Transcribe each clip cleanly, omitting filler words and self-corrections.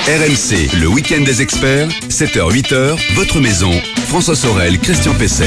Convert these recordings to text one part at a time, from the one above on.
RMC, le week-end des experts, 7h-8h, votre maison, François Sorel, Christian Pesset.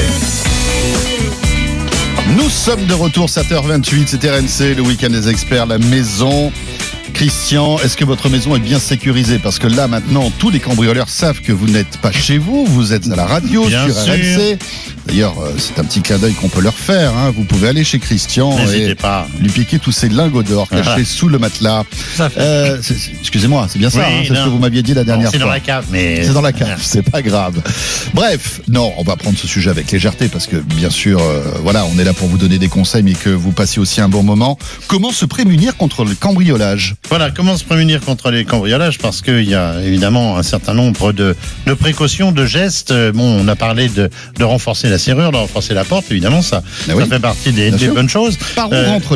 Nous sommes de retour, 7h28, c'est RMC, le week-end des experts, la maison. Christian, est-ce que votre maison est bien sécurisée? Parce que là, maintenant, tous les cambrioleurs savent que vous n'êtes pas chez vous, vous êtes à la radio, bien sur sûr. RMC. D'ailleurs, c'est un petit clin d'œil qu'on peut leur faire. Hein. Vous pouvez aller chez Christian et lui piquer tous ces lingots d'or cachés sous le matelas. Excusez-moi, c'est bien ça, oui, c'est ce que vous m'aviez dit la dernière fois. C'est dans la cave, mais... C'est dans la cave, c'est pas grave. Bref, non, on va prendre ce sujet avec légèreté parce que, bien sûr, voilà, on est là pour vous donner des conseils, mais que vous passiez aussi un bon moment. Comment se prémunir contre le cambriolage? Voilà, comment se prémunir contre les cambriolages? Parce qu'il y a évidemment un certain nombre de précautions, de gestes. Bon, on a parlé de renforcer la serrure, de renforcer la porte. Évidemment, ça fait partie des bonnes choses. Par où rentrent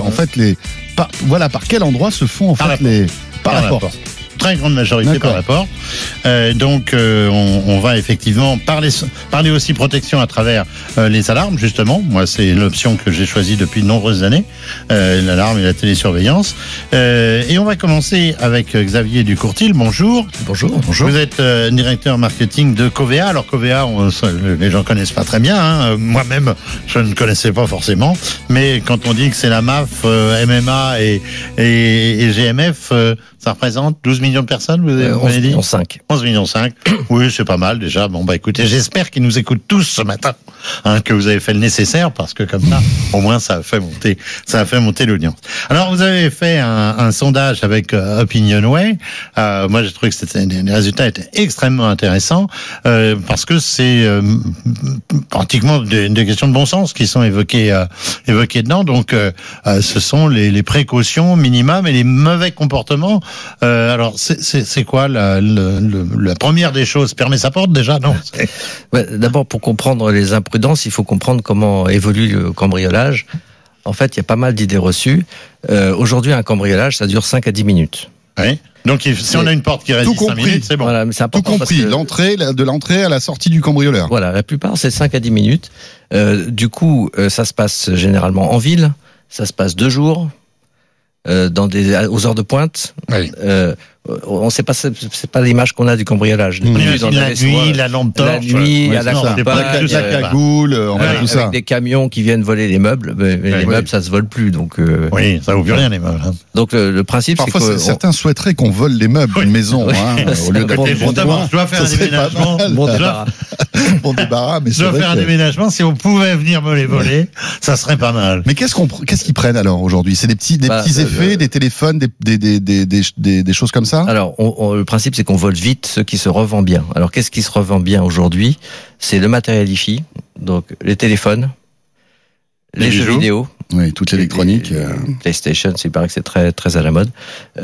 par quel endroit se font par la porte? Très grande majorité par la porte. Donc on va effectivement parler aussi protection à travers les alarmes, justement. Moi, c'est l'option que j'ai choisie depuis de nombreuses années, l'alarme et la télésurveillance. Et on va commencer avec Xavier Ducourtil. Bonjour. Bonjour. Vous êtes directeur marketing de Covea. Alors Covea, les gens connaissent pas très bien. Hein. Moi-même, je ne connaissais pas forcément. Mais quand on dit que c'est la MAF, MMA et GMF, ça représente 12 millions de personnes, vous avez dit 11 millions 5. Oui, c'est pas mal déjà. Bon, bah écoutez, j'espère qu'ils nous écoutent tous ce matin, que vous avez fait le nécessaire, parce que comme ça, au moins, ça a fait monter l'audience. Alors, vous avez fait un sondage avec Opinionway. Moi, j'ai trouvé que les résultats étaient extrêmement intéressants, parce que c'est pratiquement des questions de bon sens qui sont évoquées dedans. Donc, ce sont les précautions minimum et les mauvais comportements. Alors, c'est quoi la première des choses? Fermer sa porte déjà, non? D'abord, pour comprendre les imprudences, il faut comprendre comment évolue le cambriolage. En fait, il y a pas mal d'idées reçues. Aujourd'hui, un cambriolage, ça dure 5 à 10 minutes. Oui. Donc, si on a une porte qui résiste 5 minutes, c'est bon. Voilà, mais c'est tout compris, de l'entrée à la sortie du cambrioleur. Voilà, la plupart, c'est 5 à 10 minutes. Du coup, ça se passe généralement en ville. Ça se passe 2 jours. Aux heures de pointe. Oui. On sait pas, c'est pas l'image qu'on a du cambriolage. La nuit, la lampe torche. La nuit, à la campagne, la cagoule, tout ça. Avec des camions qui viennent voler les meubles. Mais les meubles, ça se vole plus, donc. Oui, ça vaut plus rien les meubles. Hein. Donc le principe, parfois, c'est que certains souhaiteraient qu'on vole les meubles d'une maison, au lieu de je dois faire un déménagement. Bon débarras, mais je dois faire un déménagement. Si on pouvait venir me les voler, ça serait pas mal. Mais qu'est-ce qu'ils prennent alors aujourd'hui? C'est des petits effets, des téléphones, des choses comme ça? Alors, le principe, c'est qu'on vole vite ce qui se revend bien. Alors, qu'est-ce qui se revend bien aujourd'hui? C'est le matériel hi-fi, donc les téléphones, les jeux vidéo. Oui, toute l'électronique. PlayStation, il paraît que c'est très, très à la mode.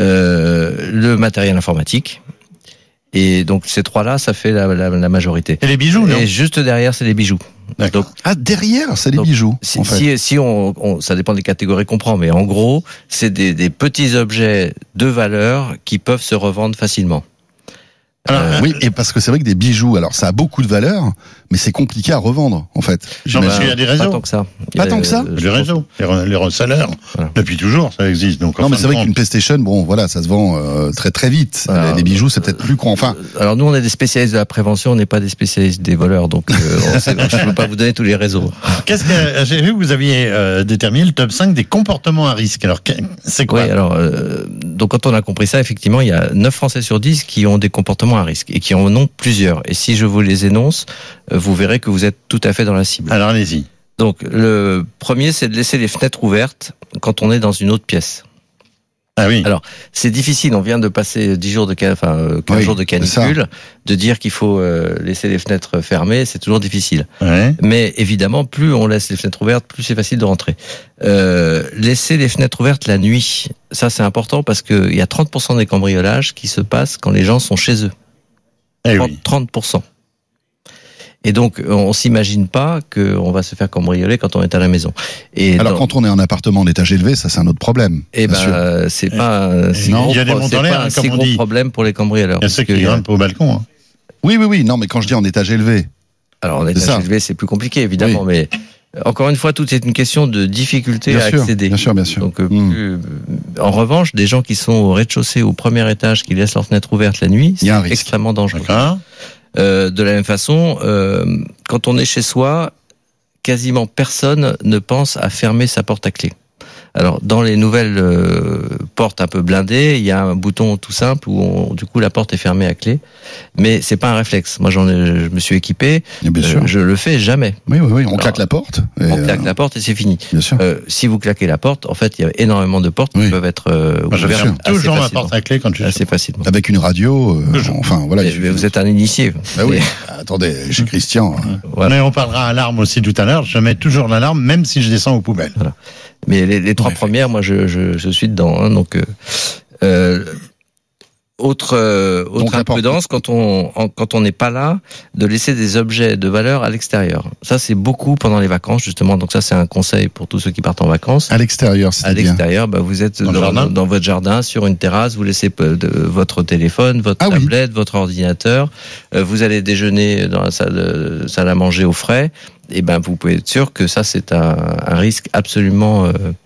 Le matériel informatique. Et donc, ces trois-là, ça fait la majorité. Et les bijoux, non? Et juste derrière, c'est les bijoux. Donc, derrière, c'est les bijoux. Si on, ça dépend des catégories qu'on prend, mais en gros, c'est des petits objets de valeur qui peuvent se revendre facilement. Alors, oui, et parce que c'est vrai que des bijoux, alors ça a beaucoup de valeur, mais c'est compliqué à revendre, en fait. Non, parce qu'il y a des réseaux. Pas tant que ça. Pas tant que ça? Les réseaux. Les resellers. Voilà. Depuis toujours, ça existe. Donc, non, mais c'est vrai qu'une PlayStation, bon, voilà, ça se vend très très vite. Alors, les bijoux, c'est peut-être plus con. Enfin. Alors, nous, on est des spécialistes de la prévention, on n'est pas des spécialistes des voleurs, donc je ne peux pas vous donner tous les réseaux. J'ai vu que vous aviez déterminé le top 5 des comportements à risque. Alors, c'est quoi? Oui, alors, donc quand on a compris ça, effectivement, il y a 9 Français sur 10 qui ont des comportements à risque et qui en ont plusieurs. Et si je vous les énonce, vous verrez que vous êtes tout à fait dans la cible. Alors allez-y. Donc le premier, c'est de laisser les fenêtres ouvertes quand on est dans une autre pièce. Ah oui. Alors c'est difficile, on vient de passer 15 jours de canicule, de dire qu'il faut laisser les fenêtres fermées, c'est toujours difficile. Ouais. Mais évidemment, plus on laisse les fenêtres ouvertes, plus c'est facile de rentrer. Laisser les fenêtres ouvertes la nuit, ça c'est important parce qu'il y a 30% des cambriolages qui se passent quand les gens sont chez eux. 30%. Et donc, on s'imagine pas qu'on va se faire cambrioler quand on est à la maison. Et alors, quand on est en appartement en étage élevé, ça, c'est un autre problème. Eh ben, c'est pas, il y a des montants en l'air, un si gros problème pour les cambrioleurs. Il y a ceux qui grimpent au balcon, hein. Oui. Non, mais quand je dis en étage élevé. Alors, en étage élevé, c'est plus compliqué, évidemment, mais Encore une fois, tout est une question de difficulté Bien à sûr, accéder. bien sûr, bien sûr. Donc, en revanche, des gens qui sont au rez-de-chaussée, au premier étage, qui laissent leur fenêtre ouverte la nuit, Il y a un c'est risque. extrêmement dangereux. D'accord. De la même façon, quand on est chez soi, quasiment personne ne pense à fermer sa porte à clé. Alors, dans les nouvelles portes un peu blindées, il y a un bouton tout simple où du coup la porte est fermée à clé, mais c'est pas un réflexe. Moi, je me suis équipé, Et bien sûr. je le fais jamais. Oui, on claque la porte. Et, On claque la porte et c'est fini. Bien sûr. Si vous claquez la porte, en fait, il y a énormément de portes qui peuvent être Moi, je ouvertes ferme assez toujours ma facilement. porte à clé quand je suis Assez facilement. Avec une radio, enfin voilà. Mais vous êtes un initié. Ah oui. Et Attendez, chez Christian. voilà. Mais on parlera alarme aussi tout à l'heure. Je mets toujours l'alarme, même si je descends aux poubelles. Mais les trois premières, moi, je suis dedans. Hein, donc, autre Donc, imprudence, quand on n'est pas là, de laisser des objets de valeur à l'extérieur. Ça, c'est beaucoup pendant les vacances, justement. Donc ça, c'est un conseil pour tous ceux qui partent en vacances. À l'extérieur, À c'est bien. l'extérieur, vous êtes Dans le jardin. dans votre jardin, sur une terrasse, vous laissez votre téléphone, votre Ah oui. tablette, votre ordinateur. Vous allez déjeuner dans la salle à manger au frais. Et vous pouvez être sûr que ça, c'est un risque absolument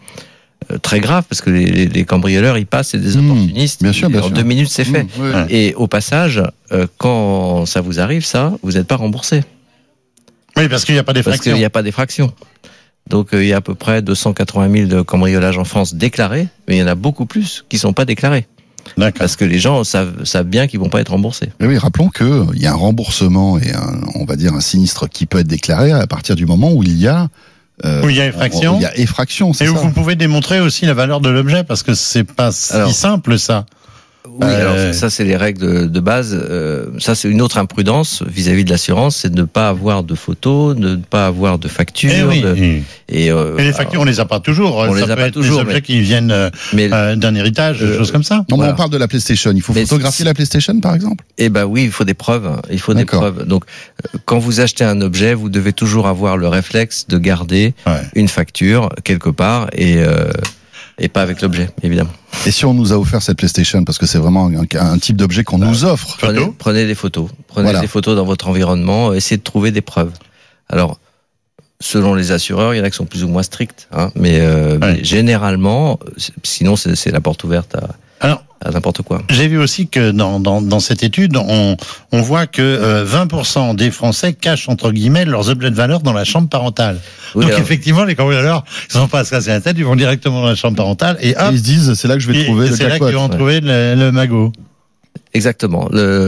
très grave, parce que les cambrioleurs, ils passent, c'est des opportunistes. bien sûr, bien en sûr. 2 minutes, c'est fait. Oui. Ouais. Et au passage, quand ça vous arrive, vous n'êtes pas remboursé. Oui, parce qu'il n'y a pas Parce d'effraction. qu'il n'y a pas d'effraction. Donc il y a à peu près 280 000 de cambriolages en France déclarés, mais il y en a beaucoup plus qui ne sont pas déclarés. D'accord. Parce que les gens savent bien qu'ils ne vont pas être remboursés. Mais oui, rappelons qu'il y a un remboursement et on va dire un sinistre qui peut être déclaré à partir du moment où il y a Où il y a effraction. Il y a effraction, c'est Et où ça. vous pouvez démontrer aussi la valeur de l'objet, parce que c'est pas si simple, ça. Oui, alors ça c'est les règles de base. Ça c'est une autre imprudence vis-à-vis de l'assurance, c'est de ne pas avoir de photos, de ne pas avoir de factures. Eh oui. Et les factures, on les a pas toujours. on ça les a peut pas être toujours, des objets mais- qui viennent mais d'un héritage, des choses comme ça. Non, mais Voilà. on parle de la PlayStation. Il faut Mais photographier la PlayStation, par exemple. oui, il faut des preuves. Il faut des D'accord. preuves. Donc, quand vous achetez un objet, vous devez toujours avoir le réflexe de garder Ouais. une facture quelque part et pas avec l'objet, évidemment. Et si on nous a offert cette PlayStation, parce que c'est vraiment un type d'objet qu'on nous offre. Prenez des photos. Prenez Voilà. des photos dans votre environnement. Essayez de trouver des preuves. Alors, selon les assureurs, il y en a qui sont plus ou moins stricts, hein, mais généralement, sinon c'est la porte ouverte Alors, à n'importe quoi. j'ai vu aussi que dans cette étude, on voit que 20% des Français cachent, entre guillemets, leurs objets de valeur dans la chambre parentale. Oui, Donc alors- effectivement, les cambrioleurs, ils sont pas à se casser la tête, ils vont directement dans la chambre parentale et hop, Ils se disent, c'est là que je vais et trouver le c'est là jackpot. qu'ils vont trouver le magot. Exactement.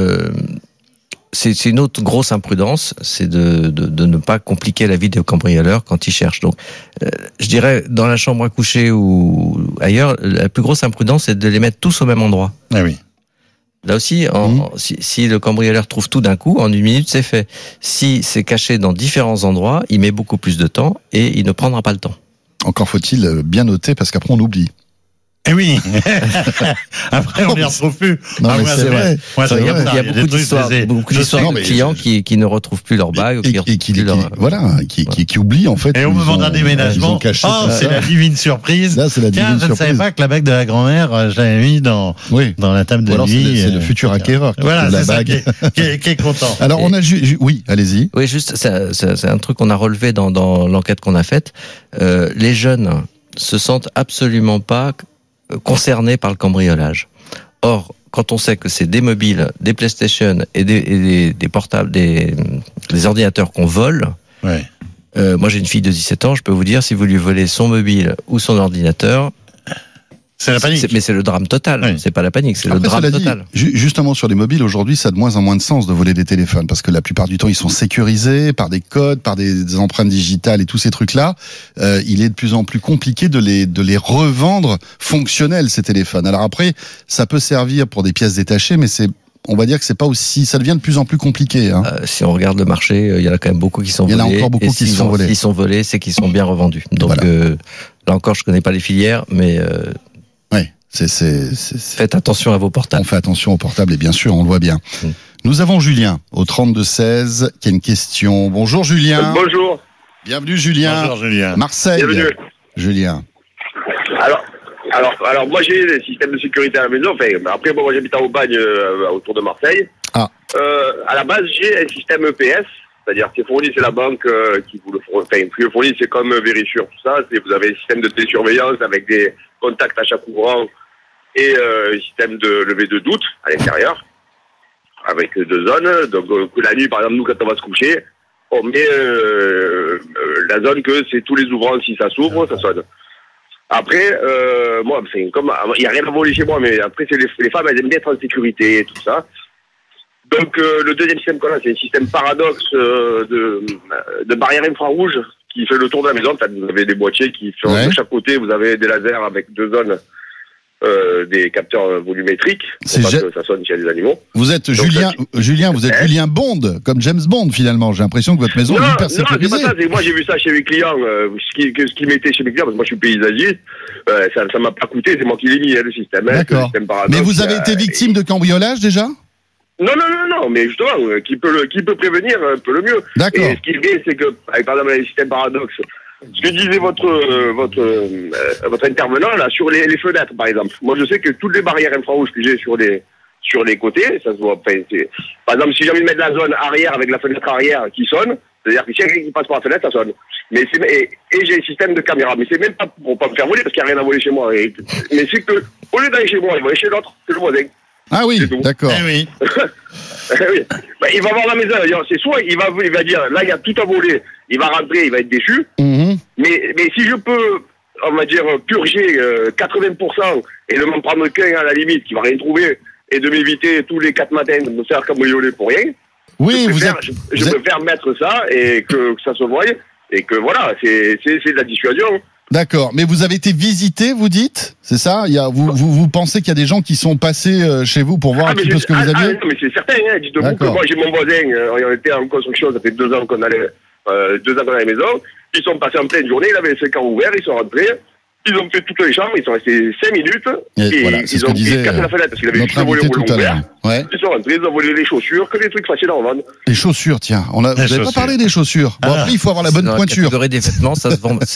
C'est une autre grosse imprudence, c'est de ne pas compliquer la vie des cambrioleurs quand ils cherchent. Donc, je dirais, dans la chambre à coucher ou ailleurs, la plus grosse imprudence, c'est de les mettre tous au même endroit. Ah oui. Là aussi, si le cambrioleur trouve tout d'un coup, en 1 minute, c'est fait. Si c'est caché dans différents endroits, il met beaucoup plus de temps et il ne prendra pas le temps. Encore faut-il bien noter, parce qu'après on oublie. Eh oui. Après, on les retrouve plus. Non, mais moi, c'est vrai. Moi, C'est c'est vrai. comme ça. Il y a des beaucoup trucs, d'histoires c'est- beaucoup je d'histoires sais, de mais clients qui ne retrouvent plus leur bague, qui ne retrouvent plus leur... qui oublient en fait. Et au ils moment ont- d'un ils déménagement, ont caché oh, tout c'est ça. la divine surprise. Là, c'est la Tiens, divine je ne savais surprise. pas que la bague de la grand-mère, je l'avais mis dans Oui. la table de Ou alors nuit. c'est le futur acquéreur qui Voilà, trouve la c'est ça bague. qui est content. Alors on a oui, allez-y. Oui, juste, c'est un truc qu'on a relevé dans l'enquête qu'on a faite. Les jeunes se sentent absolument pas concernés par le cambriolage. Or, quand on sait que c'est des mobiles, des PlayStation et des portables, des ordinateurs qu'on vole, Ouais. moi j'ai une fille de 17 ans, je peux vous dire, si vous lui volez son mobile ou son ordinateur, C'est la panique. mais c'est le drame total. Oui. C'est pas la panique, c'est le Après, drame cela dit, total. justement sur les mobiles aujourd'hui, ça a de moins en moins de sens de voler des téléphones parce que la plupart du temps ils sont sécurisés par des codes, par des empreintes digitales et tous ces trucs-là. Il est de plus en plus compliqué de les revendre fonctionnels ces téléphones. Alors après, ça peut servir pour des pièces détachées, mais on va dire que c'est pas aussi, ça devient de plus en plus compliqué. Hein. Si on regarde le marché, il y en a quand même beaucoup qui sont Il y volés. en a encore beaucoup et qui s'ils sont volés. S'ils sont volés, c'est qu'ils sont bien revendus. Donc Voilà. là encore, je connais pas les filières, mais Ouais, c'est faites attention à vos portables. on fait attention aux portables et bien sûr, on le voit bien. Mm. Nous avons Julien au 32-16 qui a une question. Bonjour Julien. Bonjour. Bienvenue Julien. Bonjour, Julien. Marseille. Bienvenue. Julien. Alors, moi j'ai des systèmes de sécurité à la maison. Enfin, après, moi j'habite en Aubagne, autour de Marseille. Ah. À la base, j'ai un système EPS C'est-à-dire c'est fourni, c'est la banque qui vous le fournit. Enfin, plus le fournit, c'est comme Verisure, tout ça. Vous avez un système de télésurveillance avec des contacts à chaque ouvrant et un système de levée de doute à l'intérieur avec 2 zones. Donc la nuit, par exemple, nous quand on va se coucher, on met la zone que c'est tous les ouvrants, si ça s'ouvre, ça sonne. Après, moi, c'est comme il n'y a rien à voler chez moi, mais après c'est les femmes, elles aiment bien être en sécurité et tout ça. Donc le deuxième système qu'on a, c'est un système paradoxe de barrière infrarouge qui fait le tour de la maison. En fait, vous avez des boîtiers qui font de chaque côté, vous avez des lasers avec 2 zones, des capteurs volumétriques pour pas que ça sonne s'il y a des animaux. Vous êtes donc, Julien, vous êtes Julien Bond, comme James Bond finalement. J'ai l'impression que votre maison est hyper sécurisée. Non, c'est pas ça. Moi, j'ai vu ça chez mes clients. Ce qui mettait chez mes clients, parce que moi, je suis paysagiste. Ça m'a pas coûté. C'est moi qui l'ai mis, le système. D'accord. Le système paradoxe, mais vous avez été victime de cambriolage déjà? Non, mais justement, qui peut prévenir peut le mieux. D'accord. Et ce qui est vrai, c'est que, par exemple, les systèmes paradoxes, ce que disait votre intervenant, là, sur les fenêtres, par exemple. Moi, je sais que toutes les barrières infrarouges que j'ai sur les côtés, ça se voit, par exemple, si j'ai envie de mettre la zone arrière avec la fenêtre arrière qui sonne, c'est-à-dire que si quelqu'un qui passe par la fenêtre, ça sonne. Mais et j'ai un système de caméra. Mais c'est même pas pour pas me faire voler, parce qu'il n'y a rien à voler chez moi. Mais c'est que, au lieu d'aller chez moi, il va aller chez l'autre, c'est le voisin. Ah oui, d'accord. Eh oui. Oui. Bah, il va voir la maison, c'est soit il va dire, là il y a tout à voler, il va rentrer, il va être déçu. Mm-hmm. Mais si je peux, on va dire, purger 80% et ne m'en prendre qu'un à la limite, qui va rien trouver, et de m'éviter tous les 4 matins de me faire cambrioler pour rien, oui, je préfère mettre ça et que ça se voie, et que voilà, c'est de la dissuasion. D'accord, mais vous avez été visité, vous dites, c'est ça? Vous pensez qu'il y a des gens qui sont passés chez vous pour voir un petit peu ce que vous aviez? Non, mais c'est certain, hein. Dites-vous que moi j'ai mon voisin, on était en construction, ça fait 2 ans qu'on allait, 2 ans qu'on a la maison, ils sont passés en pleine journée, il avait 5 ans ouverts, ils sont rentrés, ils ont fait toutes les chambres, ils sont restés 5 minutes, et voilà, ils ont cassé la fenêtre parce qu'il avait juste volé au volant ouvert. Ouais. Ils sont rentrés, ils ont volé les chaussures, que des trucs faciles à revendre. Les chaussures, tiens, vous n'avez pas parlé des chaussures. Bon, après, il faut avoir la bonne pointure. La catégorie des vêtements, ça se vend,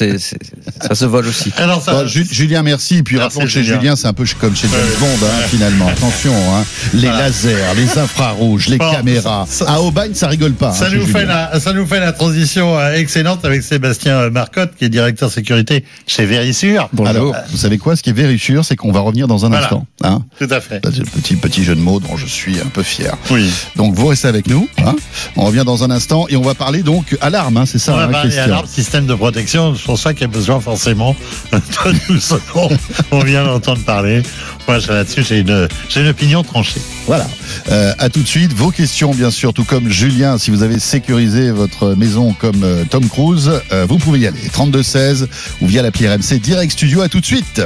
ça se vole aussi. Alors ça, Julien, merci. Et puis rappelons que chez Julien, c'est un peu comme chez James Bond, finalement. Attention, les lasers, les infrarouges, les caméras. À Aubagne, ça rigole pas. Ça nous fait la transition excellente avec Sébastien Marcotte, qui est directeur sécurité chez Verisure. Bonjour. Alors, vous savez quoi? Ce qui est Verisure, c'est qu'on va revenir dans un instant. Hein, tout à fait. Petit jeu de mots dont je suis un peu fier. Oui. Donc vous restez avec nous. On revient dans un instant et on va parler donc alarme. C'est ça. On va parler Christian. alarme, système de protection. C'est pour ça qu'il y a besoin forcément de nous ce dont on vient d'entendre parler. Moi, là-dessus, j'ai une opinion tranchée. Voilà. À tout de suite. Vos questions, bien sûr, tout comme Julien. Si vous avez sécurisé votre maison comme Tom Cruise, vous pouvez y aller. 3216 ou via l'appli RMC Direct Studio. À tout de suite.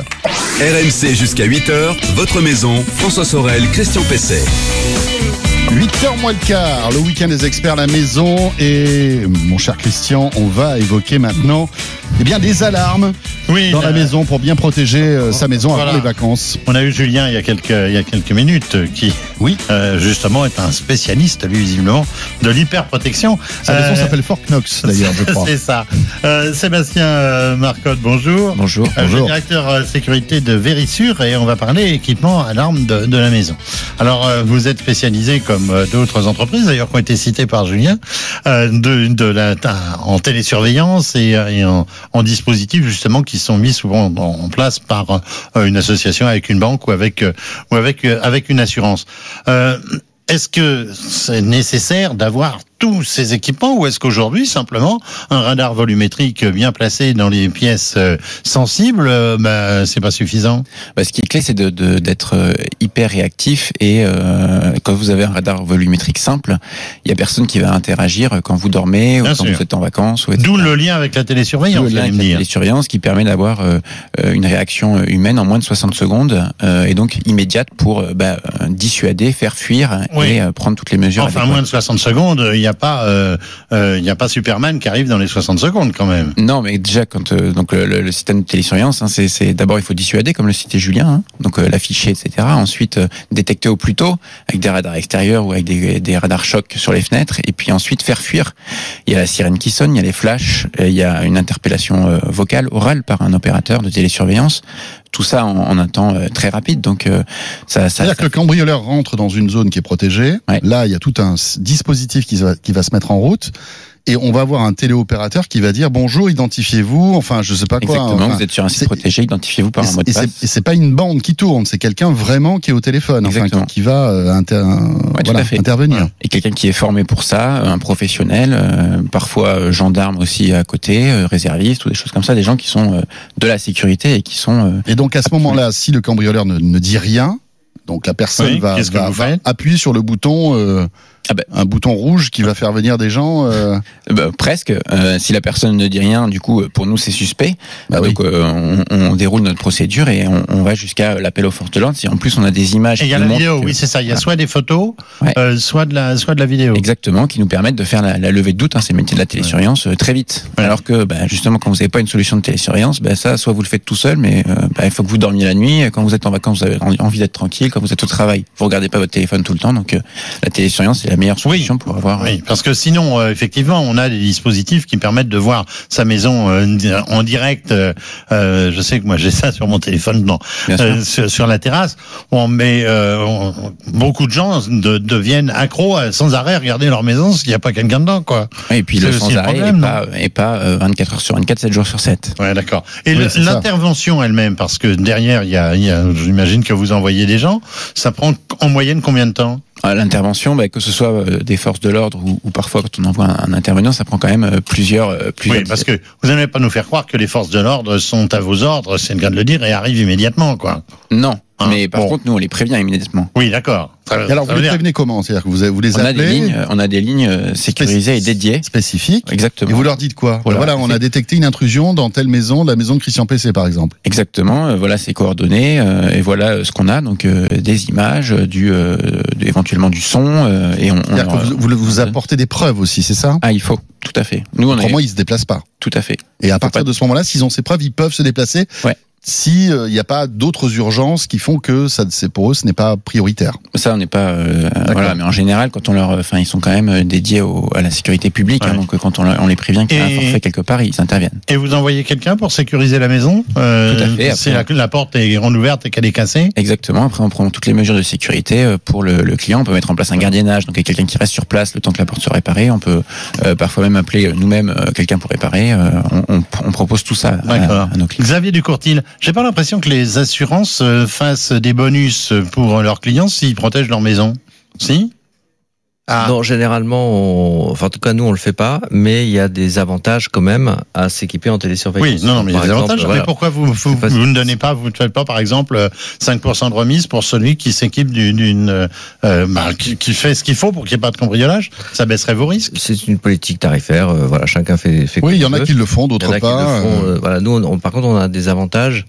RMC jusqu'à 8h, votre maison, François Sorel, Christian Pesset. 8h moins le quart, le week-end des experts, la maison. Et mon cher Christian, on va évoquer maintenant des alarmes dans la maison pour bien protéger sa maison avant les vacances. On a eu Julien il y a quelques minutes qui justement est un spécialiste, lui, visiblement, de l'hyperprotection. Sa maison s'appelle Fort Knox, d'ailleurs, je crois. C'est ça. Sébastien Marcotte, bonjour. Bonjour. Directeur sécurité de Verisure, et on va parler équipement alarme de la maison. Alors, vous êtes spécialisé, comme d'autres entreprises, d'ailleurs, qui ont été citées par Julien, en télésurveillance et en dispositifs, justement, qui sont mis souvent en place par une association avec une banque ou avec une assurance. Est-ce que c'est nécessaire d'avoir tous ces équipements, ou est-ce qu'aujourd'hui, simplement, un radar volumétrique bien placé dans les pièces sensibles, c'est pas suffisant? Ce qui est clé, c'est d'être hyper réactif, et quand vous avez un radar volumétrique simple, il y a personne qui va interagir quand vous dormez, ou quand vous êtes en vacances, etc. D'où le lien avec la télésurveillance. La télésurveillance qui permet d'avoir une réaction humaine en moins de 60 secondes, et donc immédiate pour dissuader, faire fuir et prendre toutes les mesures. Enfin, moins de 60 secondes, il n'y a pas Superman qui arrive dans les 60 secondes quand même. Non, mais déjà quand donc le système de télésurveillance, c'est d'abord il faut dissuader, comme le citait Julien, donc l'afficher, etc. Ensuite détecter au plus tôt avec des radars extérieurs ou avec des radars choc sur les fenêtres, et puis ensuite faire fuir. Il y a la sirène qui sonne, il y a les flashs, il y a une interpellation vocale, orale par un opérateur de télésurveillance. tout ça en un temps très rapide. Donc c'est-à-dire que le cambrioleur rentre dans une zone qui est protégée. Ouais. Là, il y a tout un dispositif qui va se mettre en route. Et on va avoir un téléopérateur qui va dire bonjour, identifiez-vous, enfin je sais pas quoi. Exactement, enfin, vous êtes sur un site protégé, identifiez-vous par un mot de passe. Et c'est pas une bande qui tourne, c'est quelqu'un vraiment qui est au téléphone, enfin qui va intervenir. Ouais. Et quelqu'un qui est formé pour ça, un professionnel, parfois gendarme aussi à côté, réserviste ou des choses comme ça, des gens qui sont de la sécurité et qui sont. Et donc à ce moment-là, si le cambrioleur ne dit rien, donc la personne va appuyer sur le bouton. Un bouton rouge qui va faire venir des gens presque. Si la personne ne dit rien, du coup, pour nous, c'est suspect. Donc, on déroule notre procédure et on va jusqu'à l'appel aux forces de l'ordre. Si en plus on a des images. Et il y a la vidéo, oui, c'est ça. Il y a soit des photos, soit de la vidéo. Exactement, qui nous permettent de faire la levée de doute. C'est le métier de la télésurveillance très vite. Ouais. Alors que, justement, quand vous n'avez pas une solution de télésurveillance, ça, soit vous le faites tout seul, mais il faut que vous dormiez la nuit. Quand vous êtes en vacances, vous avez envie d'être tranquille. Quand vous êtes au travail, vous regardez pas votre téléphone tout le temps. Donc, la télésurveillance, c'est la meilleure solution pour avoir. Oui, parce que sinon, effectivement, on a des dispositifs qui permettent de voir sa maison en direct. Je sais que moi j'ai ça sur mon téléphone, sur la terrasse. Beaucoup de gens deviennent accros sans arrêt à regarder leur maison s'il n'y a pas quelqu'un dedans, quoi. Et puis le sans arrêt est pas 24 heures sur 24, 7 jours sur 7. Ouais, d'accord. Et l'intervention elle-même, parce que derrière, il y a, j'imagine que vous envoyez des gens, ça prend en moyenne combien de temps? L'intervention, que ce soit des forces de l'ordre ou parfois quand on envoie un intervenant, ça prend quand même plusieurs. Oui, parce que vous n'allez pas nous faire croire que les forces de l'ordre sont à vos ordres, c'est le cas de le dire, et arrivent immédiatement, quoi. Non. Mais par contre, nous, on les prévient immédiatement. Oui, d'accord. Et alors, vous les prévenez comment? C'est-à-dire que vous les appelez? On a des lignes sécurisées et dédiées. Spécifiques. Exactement. Et vous leur dites quoi? Voilà, on a détecté une intrusion dans telle maison, la maison de Christian Pessé, par exemple. Exactement. Voilà ses coordonnées, et voilà ce qu'on a. Donc, des images, éventuellement du son, et c'est-à-dire que vous apportez des preuves aussi, c'est ça? Ah, il faut. Tout à fait. Nous, autrement, ils se déplacent pas. Tout à fait. Et à partir de ce moment-là, s'ils ont ces preuves, ils peuvent se déplacer. Ouais. Si il n'y a pas d'autres urgences qui font que pour eux ce n'est pas prioritaire. Ça, on n'est pas mais en général, quand on ils sont quand même dédiés à la sécurité publique, donc quand on les prévient qu'il y a un forfait quelque part, ils interviennent. Et vous envoyez quelqu'un pour sécuriser la maison? Tout à fait. Si la porte est grande ouverte et qu'elle est cassée. Exactement. Après, on prend toutes les mesures de sécurité pour le client. On peut mettre en place un gardiennage, donc il y a quelqu'un qui reste sur place le temps que la porte soit réparée. On peut parfois même appeler nous-mêmes quelqu'un pour réparer. On propose tout ça à nos clients. Xavier Ducourtil, j'ai pas l'impression que les assurances fassent des bonus pour leurs clients s'ils protègent leur maison. Si? Non, généralement, en tout cas, nous, on le fait pas, mais il y a des avantages quand même à s'équiper en télésurveillance. Oui, mais il y a des avantages. Mais pourquoi vous ne donnez pas, vous ne faites pas, par exemple, 5% de remise pour celui qui s'équipe qui fait ce qu'il faut pour qu'il n'y ait pas de cambriolage? Ça baisserait vos risques? C'est une politique tarifaire, chacun fait oui, il y en a qui le font, d'autres pas. Nous, par contre, on a des avantages,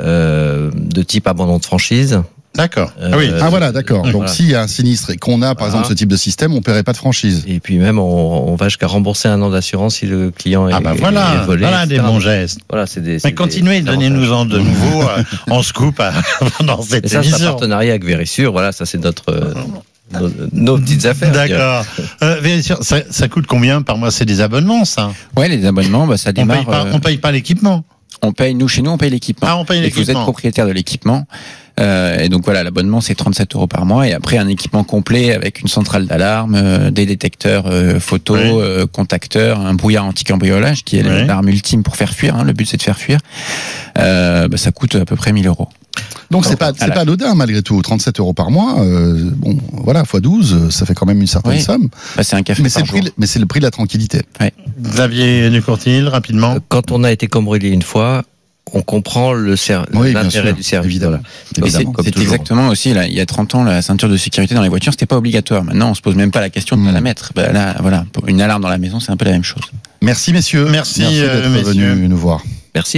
de type abandon de franchise. D'accord. D'accord. Donc s'il y a un sinistre et qu'on a par exemple ce type de système, on paierait pas de franchise. Et puis même on va jusqu'à rembourser un an d'assurance si le client est volé. Voilà des bons gestes. Voilà, mais continuez, donnez-nous-en de nouveau en scoop pendant cette émission. Et ça, c'est un partenariat avec Vérissure. Voilà, ça c'est nos petites affaires. D'accord. Vérissure, ça coûte combien par mois? C'est des abonnements, ça? Ouais, les abonnements, ça démarre. On paye pas l'équipement. Chez nous, on paye l'équipement. Ah, on paye l'équipement. Et vous êtes propriétaire de l'équipement. Et donc voilà, l'abonnement c'est 37 € par mois et après un équipement complet avec une centrale d'alarme, des détecteurs photos, contacteurs, un brouillard anti-cambriolage qui est l'arme ultime pour faire fuir. Le but c'est de faire fuir. Ça coûte à peu près 1 000 €. Donc c'est pas anodin malgré tout, 37 € par mois. Fois 12, ça fait quand même une certaine somme. C'est un café par jour. Mais c'est le prix de la tranquillité. Ouais. Xavier Ducourtil, rapidement. Quand on a été cambriolé une fois, on comprend l'intérêt du service. Évidemment. C'est exactement aussi, là, il y a 30 ans, la ceinture de sécurité dans les voitures, c'était pas obligatoire. Maintenant, on se pose même pas la question de la mettre. Là, voilà, pour une alarme dans la maison, c'est un peu la même chose. Merci messieurs. Merci d'être venus nous voir.